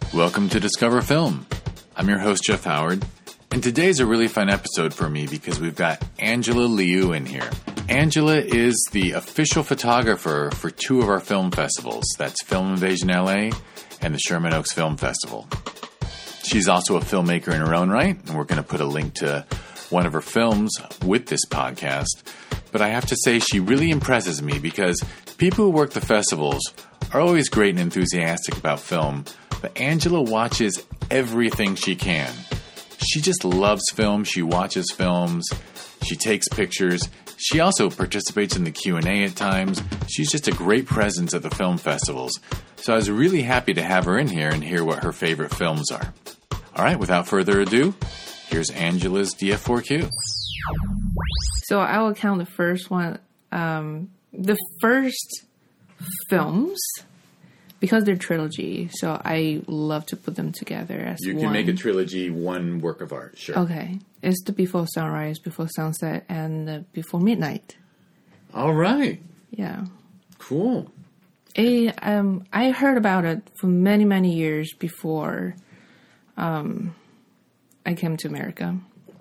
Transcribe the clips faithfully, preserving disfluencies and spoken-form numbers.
Welcome to Discover Film. I'm your host, Jeff Howard, and today's a really fun episode for me because we've got Angela Liu in here. Angela is the official photographer for two of our film festivals. That's Film Invasion L A and the Sherman Oaks Film Festival. She's also a filmmaker in her own right, and we're going to put a link to one of her films with this podcast. But I have to say she really impresses me because people who work the festivals are always great and enthusiastic about film, but Angela watches everything she can. She just loves film. She watches films. She takes pictures. She also participates in the Q and A at times. She's just a great presence at the film festivals. So I was really happy to have her in here and hear what her favorite films are. All right, without further ado, here's Angela's D F four Q. So I will count the first one. Um, the first films, because they're trilogy, so I love to put them together as You one. can make a trilogy one work of art, sure. Okay. It's the Before Sunrise, Before Sunset, and the Before Midnight. All right. Yeah. Cool. I, um, I heard about it for many, many years before um, I came to America.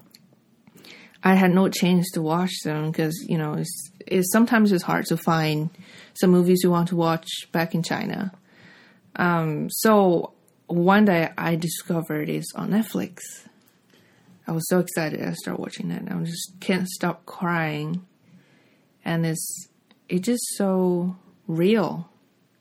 I had no chance to watch them because, you know, it's, it's sometimes it's hard to find some movies you want to watch back in China. Um, so one day I discovered it's on Netflix. I was so excited I started watching it. I just can't stop crying. And it's it's just so real.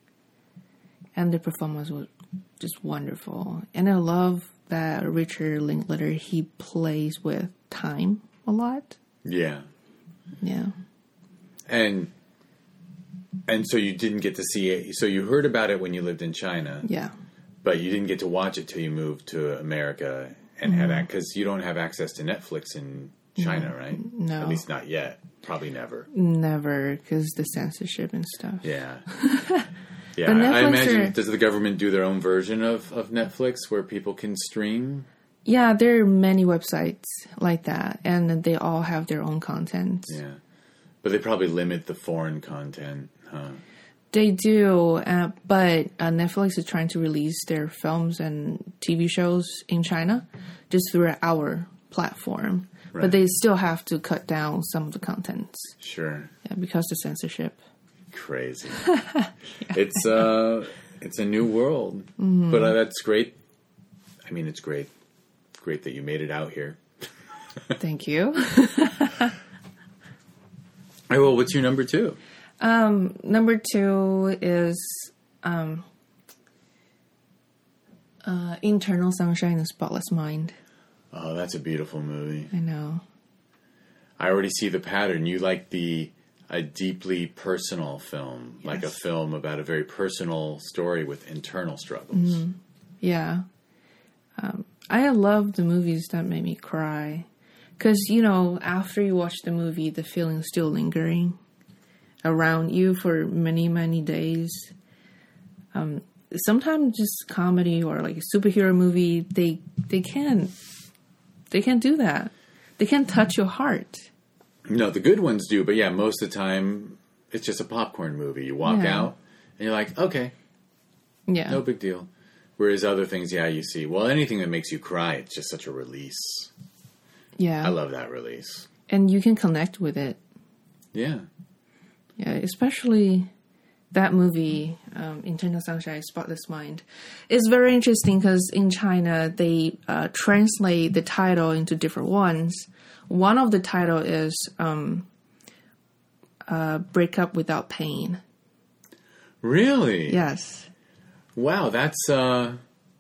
And the performance was just wonderful. And I love that Richard Linklater, he plays with time a lot. Yeah. Yeah. And and so you didn't get to see it. So you heard about it when you lived in China. Yeah. But you didn't get to watch it till you moved to America and mm-hmm. had that because you don't have access to Netflix in China, no, right? No. At least not yet. Probably never. Never, because the censorship and stuff. Yeah. Yeah. I, I imagine, are, does the government do their own version of, of Netflix where people can stream? Yeah, there are many websites like that, and they all have their own content. Yeah. But they probably limit the foreign content, huh? They do, uh, but uh, Netflix is trying to release their films and T V shows in China just through our platform. Right. But they still have to cut down some of the contents. Sure. Yeah, because of censorship. Crazy. yeah. It's uh, it's a new world. Mm-hmm. But uh, that's great. I mean, it's great. Great that you made it out here. Thank you. All right, well, what's your number two? Um, number two is um, uh, Eternal Sunshine of the Spotless Mind. Oh, that's a beautiful movie. I know. I already see the pattern. You like the a deeply personal film, yes. Like a film about a very personal story with internal struggles. Mm-hmm. Yeah. Um, I love the movies that make me cry. Because, you know, after you watch the movie, the feeling is still lingering around you for many, many days. Um, sometimes just comedy or like a superhero movie, they they can't they can't do that. They can't touch your heart. No, the good ones do, but yeah, most of the time it's just a popcorn movie. You walk yeah. out and you're like, okay, yeah, no big deal. Whereas other things, yeah, you see, well, anything that makes you cry, it's just such a release. Yeah. I love that release. And you can connect with it. Yeah. Yeah, especially that movie, um, Eternal Sunshine, Spotless Mind. It's very interesting because in China, they uh, translate the title into different ones. One of the title is um, uh, Break Up Without Pain. Really? Yes. Wow, that's, uh,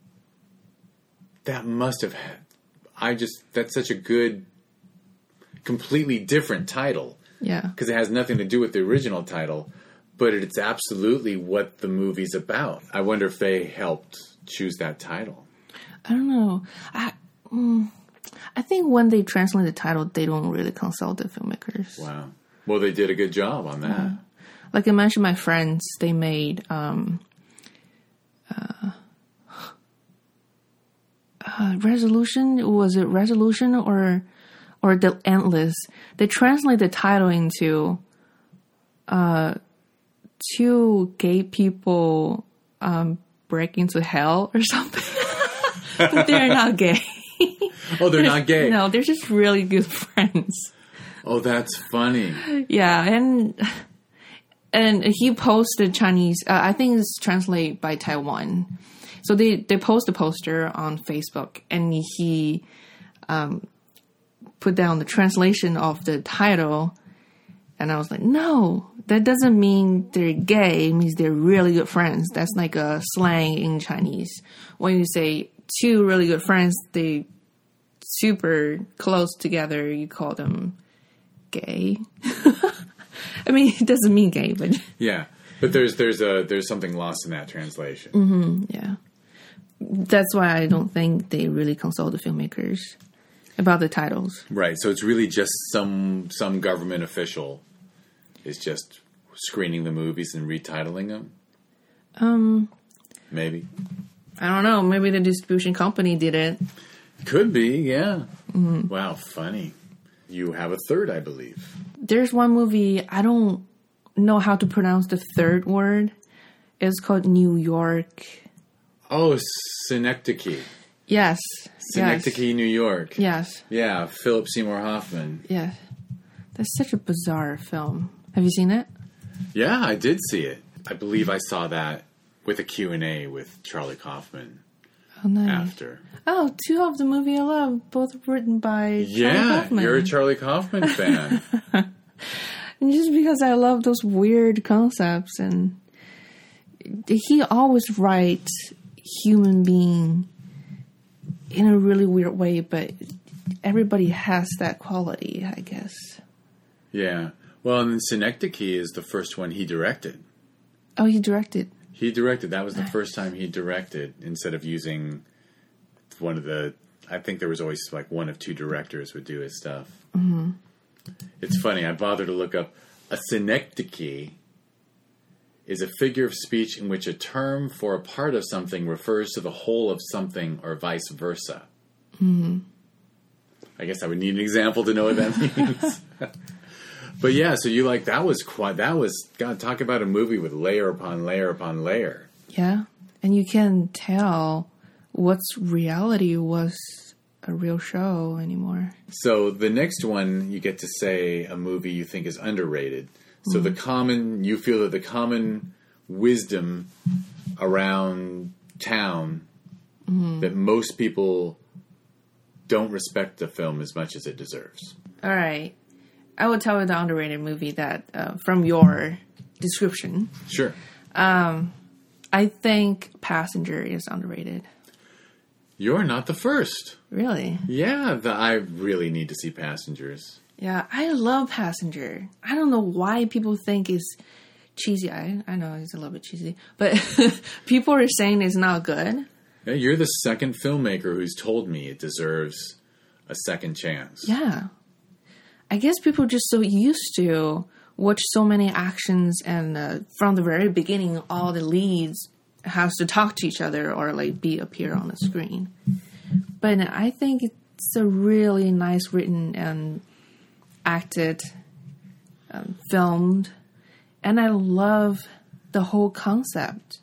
that must have had, I just, that's such a good, completely different title. Yeah. Because it has nothing to do with the original title, but it's absolutely what the movie's about. I wonder if they helped choose that title. I don't know. I, mm, I think when they translate the title, they don't really consult the filmmakers. Wow. Well, they did a good job on that. Yeah. Like I mentioned, my friends, they made, um, uh, uh, Resolution, was it Resolution or or The Endless? They translate the title into uh, two gay people um, break into hell or something. but they're not gay. Oh, they're not gay. No, they're just really good friends. Oh, that's funny. Yeah, and and he posted Chinese. Uh, I think it's translated by Taiwan. So they they post a poster on Facebook, and he um, put down the translation of the title. And I was like, no, that doesn't mean they're gay. It means they're really good friends. That's like a slang in Chinese. When you say two really good friends, they super close together, you call them gay. I mean, it doesn't mean gay, but yeah. But there's there's a there's something lost in that translation. Mm-hmm, yeah. That's why I don't think they really consult the filmmakers about the titles. Right. So it's really just some some government official is just screening the movies and retitling them? Um, Maybe. I don't know. Maybe the distribution company did it. Could be, yeah. Mm-hmm. Wow, funny. You have a third, I believe. There's one movie, I don't know how to pronounce the third word. It's called New York. Oh, Synecdoche. Yes. Synecdoche, yes. New York. Yes. Yeah, Philip Seymour Hoffman. Yes. That's such a bizarre film. Have you seen it? Yeah, I did see it. I believe I saw that with a Q and A with Charlie Kaufman. Oh, nice. After. Oh, two of the movie I love, both written by yeah, Charlie Kaufman. You're a Charlie Kaufman fan. And just because I love those weird concepts, and he always writes human being in a really weird way, but everybody has that quality, I guess. Yeah. Well, and Synecdoche is the first one he directed. Oh, he directed. He directed. That was the first time he directed, instead of using one of the... I think there was always like one of two directors would do his stuff. Mm-hmm. It's funny. I bothered to look up. A synecdoche is a figure of speech in which a term for a part of something refers to the whole of something or vice versa. Mm-hmm. I guess I would need an example to know what that means. But yeah, so you like, that was quite, that was, God, talk about a movie with layer upon layer upon layer. Yeah. And you can tell what's reality was a real show anymore. So the next one, you get to say a movie you think is underrated. So mm-hmm. the common, you feel that the common wisdom around town mm-hmm. that most people don't respect the film as much as it deserves. All right. I will tell you the underrated movie that, uh, from your description. Sure. Um, I think Passenger is underrated. You're not the first. Really? Yeah, the, I really need to see Passengers. Yeah, I love Passenger. I don't know why people think it's cheesy. I, I know it's a little bit cheesy, but people are saying it's not good. Yeah, you're the second filmmaker who's told me it deserves a second chance. Yeah. I guess people are just so used to watch so many actions, and uh, from the very beginning, all the leads has to talk to each other or like be appear on the screen. But I think it's a really nice written and acted, um, filmed, and I love the whole concept.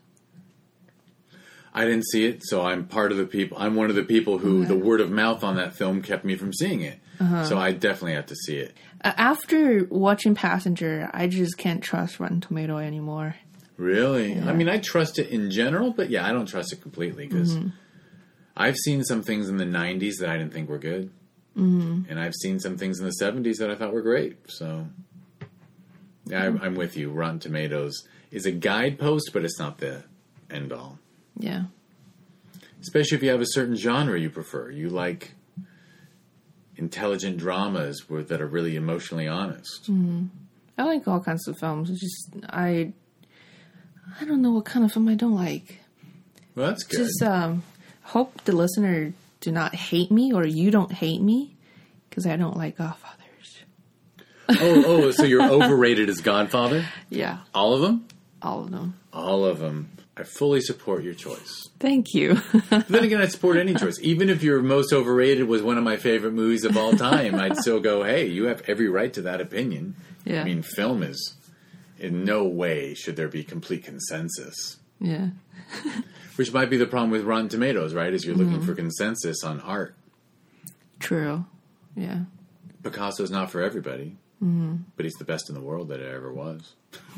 I didn't see it, so I'm part of the people. I'm one of the people who okay. the word of mouth on that film kept me from seeing it. Uh-huh. So I definitely have to see it. Uh, after watching Passenger, I just can't trust Rotten Tomato anymore. Really? Yeah. I mean, I trust it in general, but yeah, I don't trust it completely because mm-hmm. I've seen some things in the nineties that I didn't think were good. Mm-hmm. And I've seen some things in the seventies that I thought were great. So, yeah, mm-hmm. I, I'm with you. Rotten Tomatoes is a guidepost, but it's not the end all. Yeah. Especially if you have a certain genre you prefer. You like intelligent dramas where, that are really emotionally honest. Mm-hmm. I like all kinds of films. It's just, I... I don't know what kind of film I don't like. Well, that's good. Just um, hope the listener do not hate me, or you don't hate me, because I don't like Godfathers. oh, oh, so you're overrated as Godfather? Yeah. All of them? All of them. All of them. I fully support your choice. Thank you. Then again, I support any choice. Even if your most overrated was one of my favorite movies of all time, I'd still go, hey, you have every right to that opinion. Yeah. I mean, film is... In no way should there be complete consensus. Yeah. Which might be the problem with Rotten Tomatoes, right? Is you're looking mm-hmm. for consensus on art. True. Yeah. Picasso's not for everybody, mm-hmm. but he's the best in the world that it ever was.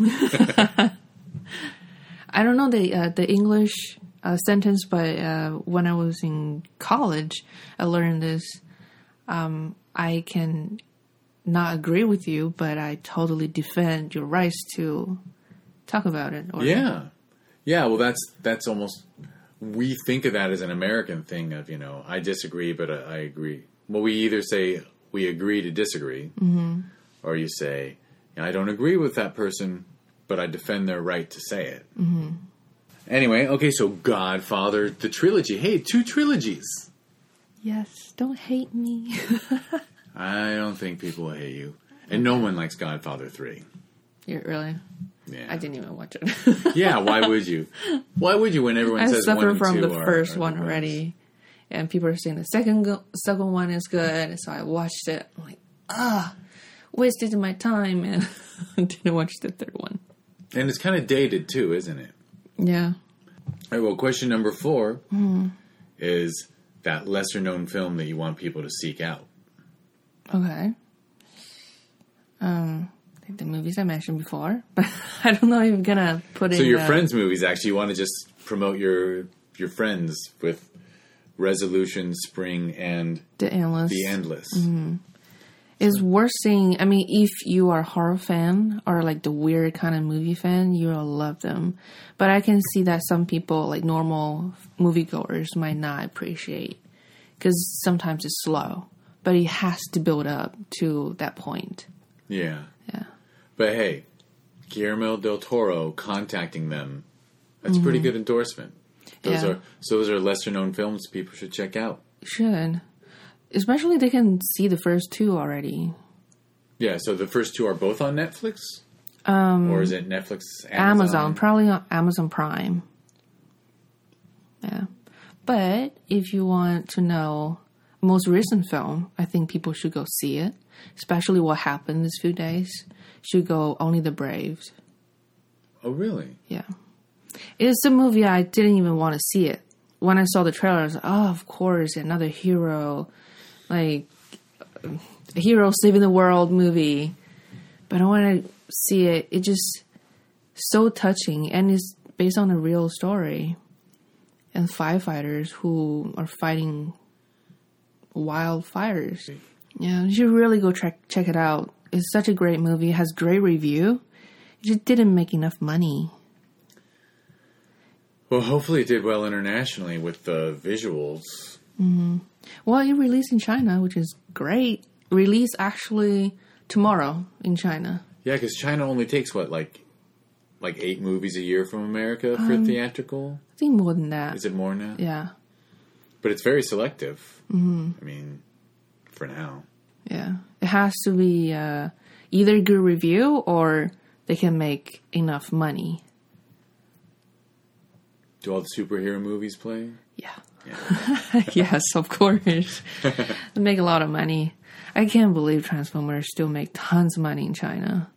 I don't know the uh, the English uh, sentence, but uh, when I was in college, I learned this. Um, I can not agree with you, but I totally defend your rights to talk about it. Or yeah. Yeah, well, that's that's almost... We think of that as an American thing of, you know, I disagree, but I, I agree. Well, we either say we agree to disagree, mm-hmm. or you say, I don't agree with that person, but I defend their right to say it. Mm-hmm. Anyway, okay, so Godfather, the trilogy. Hey, two trilogies. Yes, don't hate me. I don't think people will hate you. And no one likes Godfather three. Yeah, really? Yeah. I didn't even watch it. Yeah, why would you? Why would you when everyone I says one and two? I suffer from the are, first are one the already. And people are saying the second go- second one is good. So I watched it. I'm like, ah, wasted my time and didn't watch the third one. And it's kind of dated too, isn't it? Yeah. All right, well, question number four mm. is that lesser known film that you want people to seek out. Okay. Um, the movies I mentioned before, but I don't know if I'm gonna put so in. So your the... friends' movies, actually, you want to just promote your your friends with Resolution, Spring, and The Endless. The Endless. Mm-hmm. It's worth seeing. I mean, if you are a horror fan or like the weird kind of movie fan, you'll love them. But I can see that some people, like normal moviegoers, might not appreciate because sometimes it's slow. But it has to build up to that point. Yeah. Yeah. But hey, Guillermo del Toro contacting them, that's mm-hmm. a pretty good endorsement. Those yeah. are so those are lesser known films people should check out. Should. Especially they can see the first two already. Yeah, so the first two are both on Netflix? Um, or is it Netflix, Amazon? Amazon, probably on Amazon Prime. Yeah. But if you want to know most recent film, I think people should go see it. Especially what happened these few days. Should go Only the Brave. Oh, really? Yeah. It's a movie I didn't even want to see it. When I saw the trailer, I was like, oh, of course, another hero. Like, a hero saving the world movie. But I want to see it. It's just so touching. And it's based on a real story. And firefighters who are fighting wildfires. Yeah, you should really go check check it out. It's such a great movie. It has great review. It just didn't make enough money. Well, hopefully it did well internationally with the visuals. Mm-hmm. Well, it released in China, which is great. Release actually tomorrow in China. Yeah, because China only takes, what, like like eight movies a year from America for um, theatrical? I think more than that. Is it more now? Yeah. But it's very selective. Mm-hmm. I mean, for now. Yeah. It has to be uh, either good review or they can make enough money. Do all the superhero movies play? Yeah. yeah. Yes, of course. They make a lot of money. I can't believe Transformers still make tons of money in China.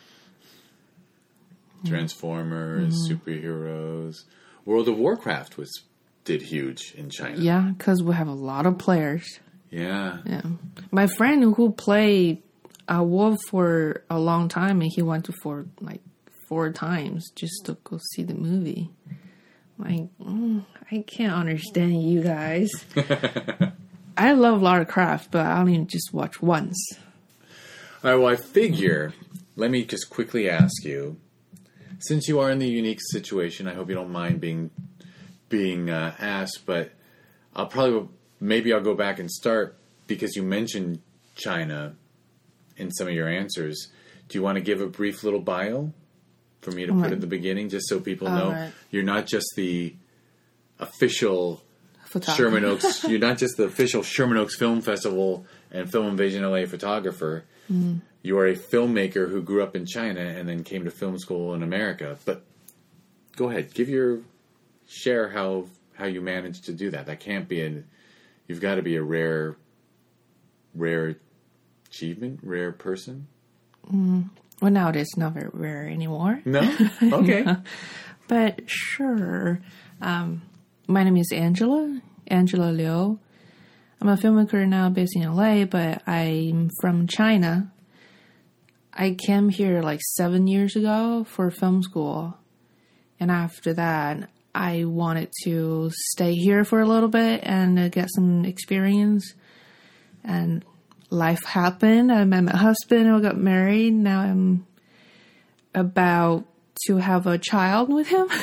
Transformers, mm-hmm. superheroes. World of Warcraft was did huge in China. Yeah, because we have a lot of players. Yeah. Yeah. My friend who played uh, WoW for a long time, and he went to for like four times just to go see the movie. Like, mm, I can't understand you guys. I love Lara Croft, but I only just watch once. All right, well, I figure, let me just quickly ask you, since you are in the unique situation, I hope you don't mind being being uh, asked, but I'll probably, maybe I'll go back and start, because you mentioned China in some of your answers. Do you want to give a brief little bio for me to All put right. at the beginning, just so people All know right. you're not just the official Photographer. Sherman Oaks, you're not just the official Sherman Oaks Film Festival and Film Invasion L A photographer. Mm-hmm. You are a filmmaker who grew up in China and then came to film school in America. But go ahead, give your share how how you managed to do that. That can't be a. You've got to be a rare, rare achievement, rare person. Mm. Well, nowadays it's not very rare anymore. No, okay. Yeah. but sure. Um, my name is Angela, Angela Liu. I'm a filmmaker now based in L A, but I'm from China. I came here like seven years ago for film school. And after that, I wanted to stay here for a little bit and uh, get some experience. And life happened. I met my husband and we got married. Now I'm about to have a child with him.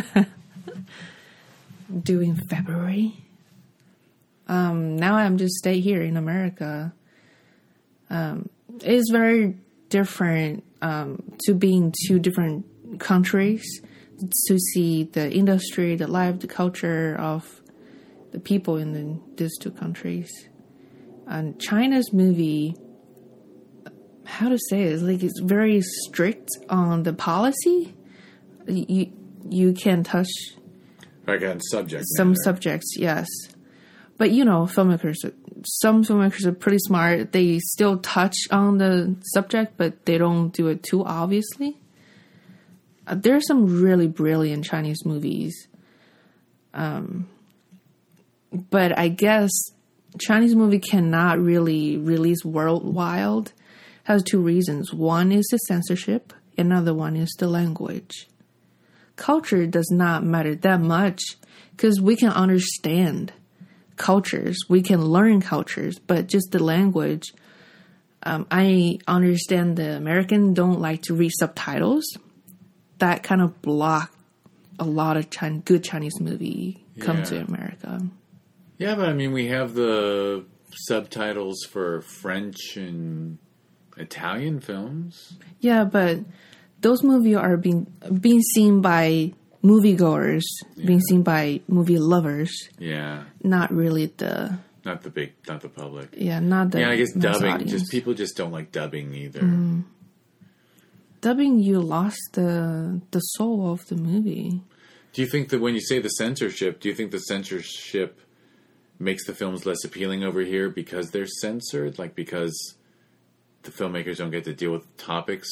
Due in February. Um, now I'm just stay here in America. Um, it's very different um, to be in two different countries, to see the industry, the life, the culture of the people in the, these two countries. And China's movie, how to say it, is like it's very strict on the policy. You you can touch like on subject some matter. subjects, yes. But, you know, filmmakers, some filmmakers are pretty smart. They still touch on the subject, but they don't do it too obviously. Uh, there are some really brilliant Chinese movies. Um, but I guess Chinese movie cannot really release worldwide. Has two reasons. One is the censorship. Another one is the language. Culture does not matter that much because we can understand cultures, we can learn cultures, but just the language. Um, I understand the American don't like to read subtitles. That kind of block a lot of China, good Chinese movie come yeah. to America. Yeah, but I mean, we have the subtitles for French and Italian films. Yeah, but those movies are being being seen by moviegoers, yeah. being seen by movie lovers. Yeah. Not really the... Not the big, not the public. Yeah, not the Yeah, I guess dubbing, audience. just people just don't like dubbing either. Mm. Dubbing, you lost the the soul of the movie. Do you think that when you say the censorship, do you think the censorship makes the films less appealing over here because they're censored? Like because the filmmakers don't get to deal with topics?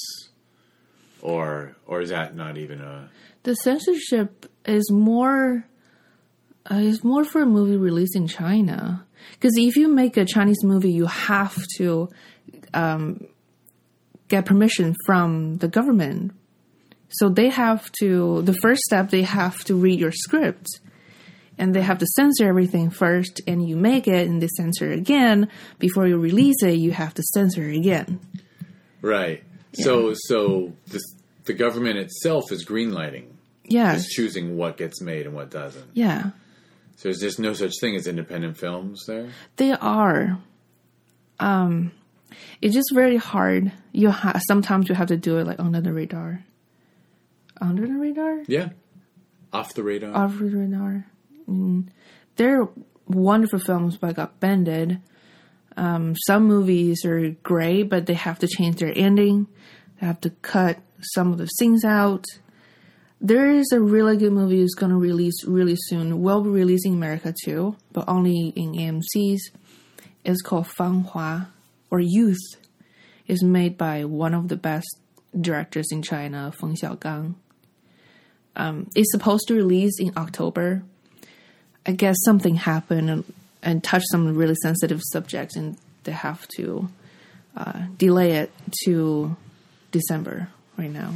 Or or is that not even a... The censorship is more uh, is more for a movie released in China. Because if you make a Chinese movie, you have to um, get permission from the government. So they have to, the first step, they have to read your script. And they have to censor everything first, and you make it, and they censor again. Before you release it, you have to censor again. Right. Yeah. So so the, the government itself is greenlighting. Yes. Just choosing what gets made and what doesn't. Yeah. So there's just no such thing as independent films there? They are. Um, it's just very hard. You ha- Sometimes you have to do it like under the radar. Under the radar? Yeah. Off the radar. Off the radar. Mm. They're wonderful films, but got banned. Um, some movies are great, but they have to change their ending. They have to cut some of the scenes out. There is a really good movie that's going to release really soon. Will be releasing in America too, but only in A M Cs. It's called Fanghua, or Youth. It's made by one of the best directors in China, Feng Xiaogang. Um, it's supposed to release in October. I guess something happened and, and touched some really sensitive subjects, and they have to uh, delay it to December right now.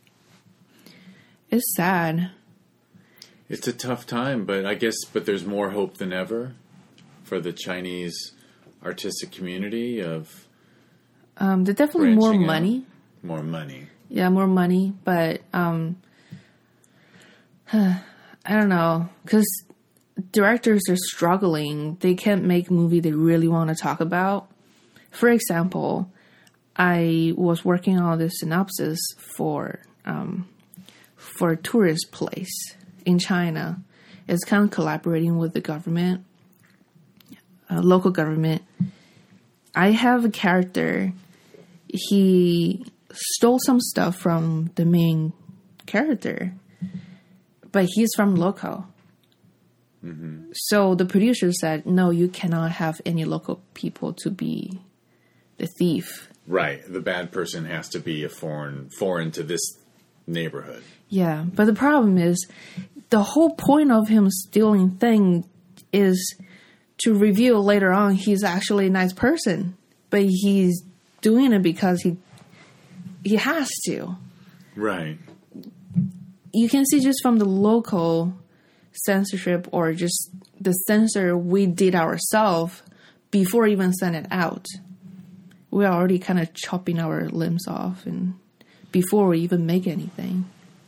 It's sad. It's a tough time, but I guess, but there's more hope than ever for the Chinese artistic community of um, there's definitely more branching money. out. More money. Yeah, more money, but um, I don't know, because directors are struggling. They can't make a movie they really want to talk about. For example, I was working on this synopsis for um, for a tourist place in China. It's kind of collaborating with the government, uh, local government. I have a character. He stole some stuff from the main character, but he's from local. Mm-hmm. So the producer said, no, you cannot have any local people to be the thief. Right. The bad person has to be a foreign foreign to this neighborhood. Yeah, but the problem is, the whole point of him stealing thing is to reveal later on he's actually a nice person, but he's doing it because he he has to. Right. You can see just from the local censorship or just the censor we did ourselves before even send it out. We're already kind of chopping our limbs off and before we even make anything.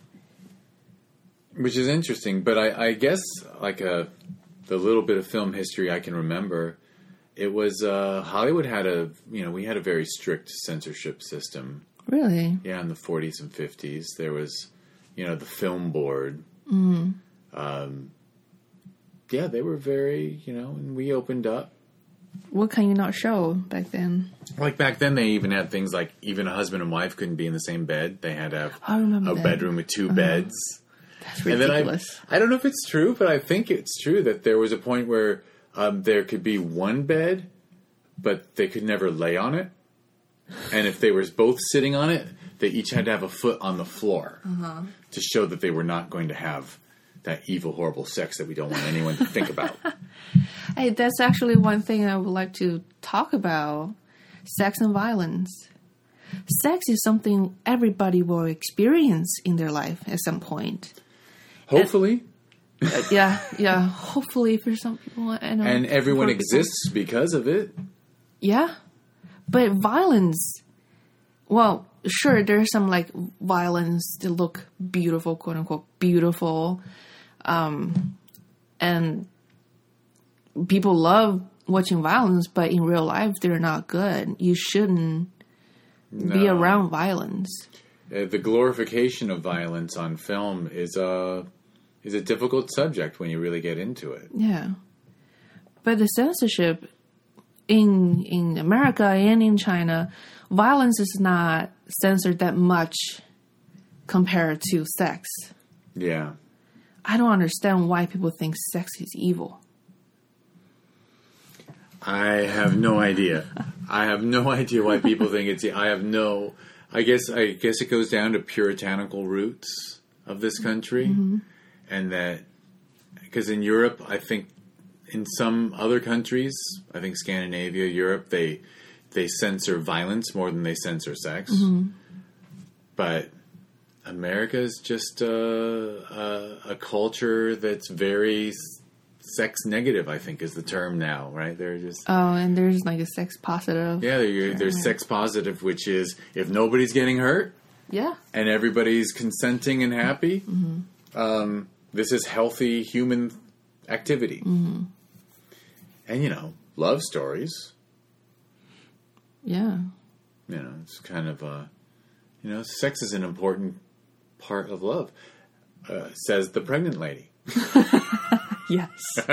Which is interesting, but I, I guess like a the little bit of film history I can remember, it was uh, Hollywood had a you know we had a very strict censorship system. Really? Yeah, in the forties and fifties, there was you know the film board. Mm. Um, yeah, they were very you know, and we opened up. What can you not show back then? Like back then, they even had things like even a husband and wife couldn't be in the same bed. They had to have I remember a that. bedroom with two Uh-huh. beds. That's ridiculous. And then I, I don't know if it's true, but I think it's true that there was a point where um, there could be one bed, but they could never lay on it. And if they were both sitting on it, they each had to have a foot on the floor Uh-huh. to show that they were not going to have that evil, horrible sex that we don't want anyone to think about. Hey, that's actually one thing I would like to talk about. Sex and violence. Sex is something everybody will experience in their life at some point. Hopefully. Uh, yeah, yeah. Hopefully for some people. I know, And everyone for people. exists because of it. Yeah. But violence, well, sure, there's some like violence that look beautiful, quote unquote, beautiful. Um, and people love watching violence, but in real life, they're not good. You shouldn't No. be around violence. Uh, the glorification of violence on film is a, is a difficult subject when you really get into it. Yeah. But the censorship in in America and in China, violence is not censored that much compared to sex. Yeah. I don't understand why people think sex is evil. I have no idea. I have no idea why people think it's. I have no. I guess. I guess it goes down to puritanical roots of this country, mm-hmm. and that because in Europe, I think in some other countries, I think Scandinavia, Europe, they they censor violence more than they censor sex. Mm-hmm. But America is just a, a, a culture that's very sex negative, I think is the term now, right? They're just... Oh, and there's like a sex positive. Yeah, they're, there's yeah. sex positive, which is if nobody's getting hurt yeah, and everybody's consenting and happy, mm-hmm. um, this is healthy human activity. Mm-hmm. And, you know, love stories. Yeah. You know, it's kind of, uh, you know, sex is an important part of love, uh, says the pregnant lady. Yes.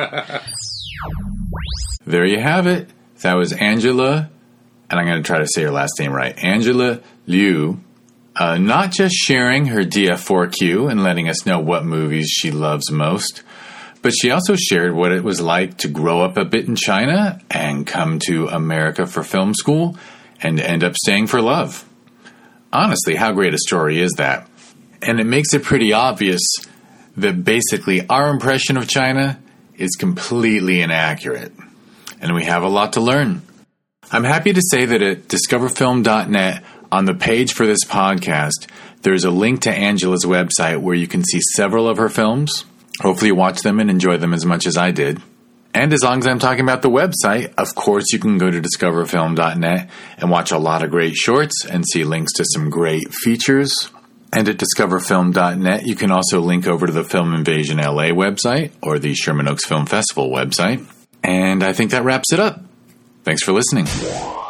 There you have it. That was Angela, and I'm going to try to say her last name right, Angela Liu, uh, not just sharing her D F four Q and letting us know what movies she loves most, but she also shared what it was like to grow up a bit in China and come to America for film school and end up staying for love. Honestly, how great a story is that? And it makes it pretty obvious that basically our impression of China is completely inaccurate. And we have a lot to learn. I'm happy to say that at discover film dot net, on the page for this podcast, there's a link to Angela's website where you can see several of her films. Hopefully you watch them and enjoy them as much as I did. And as long as I'm talking about the website, of course you can go to discover film dot net and watch a lot of great shorts and see links to some great features. And at discover film dot net, you can also link over to the Film Invasion L A website or the Sherman Oaks Film Festival website. And I think that wraps it up. Thanks for listening.